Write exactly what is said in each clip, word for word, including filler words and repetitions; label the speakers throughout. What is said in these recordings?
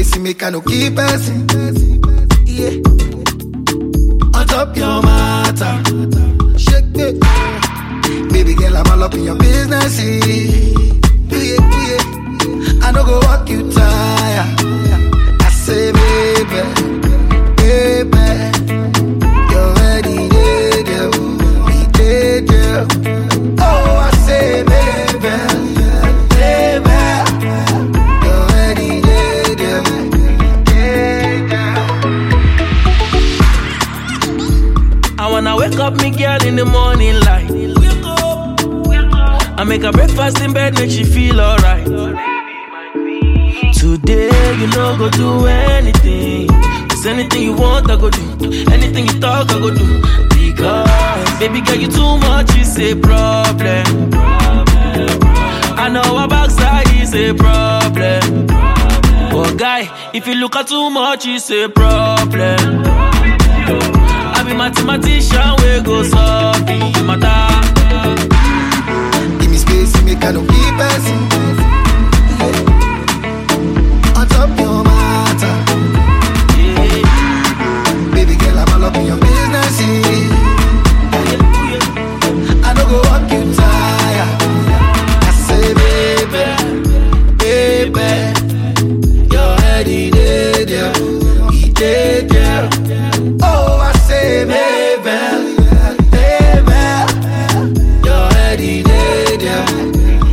Speaker 1: space, make I no keep passing. Yeah. On top your matter. Shake it. Baby girl, I'm all up in your business. Yeah, yeah. I no go walk you tired. I say, baby, baby, you're ready, yeah, we did, yeah. Oh, I say, baby, baby, you're ready, yeah, yeah.
Speaker 2: I wanna wake up me girl in the morning light. I make her breakfast in bed, make she feel alright. Today, you know, go do anything. Cause anything you want, I go do. Anything you talk, I go do. Because, baby girl, you too much, it's a problem. I know our backside is a problem. But guy, if you look at too much, it's a problem. I be mathematician, we go solve the matter.
Speaker 1: Give me space, make I no keep passing. On top your matter. Yeah. Baby girl, I'm all up in your business. Yeah. I no go walk you tired. I say, baby, baby, you're ready, dead, yeah. He dead, yeah. Oh, I say, baby, baby, you're ready, dead, yeah.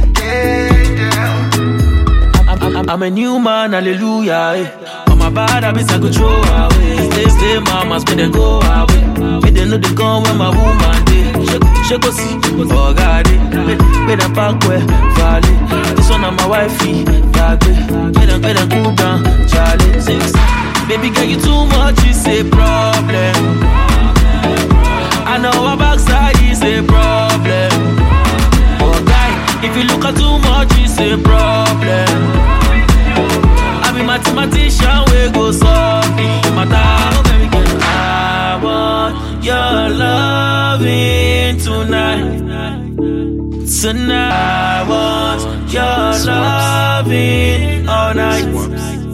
Speaker 2: I'm a new man, hallelujah. Eh. On my bad habits, I go throw away. Stay, stay, mamas, when they go away. Me they know they come when my woman day. Shake, go see, oh God, eh. Pay them back where, valley. This one on my wifey, back way. Pay them, pay them cool down, Charlie. Six. Baby girl, you too much, it's a problem. I know our backside is a problem. Oh guy, if you look at too much, it's a problem. I be mathematician, we go solve the matter. I want your loving tonight. Tonight, I want your loving all night.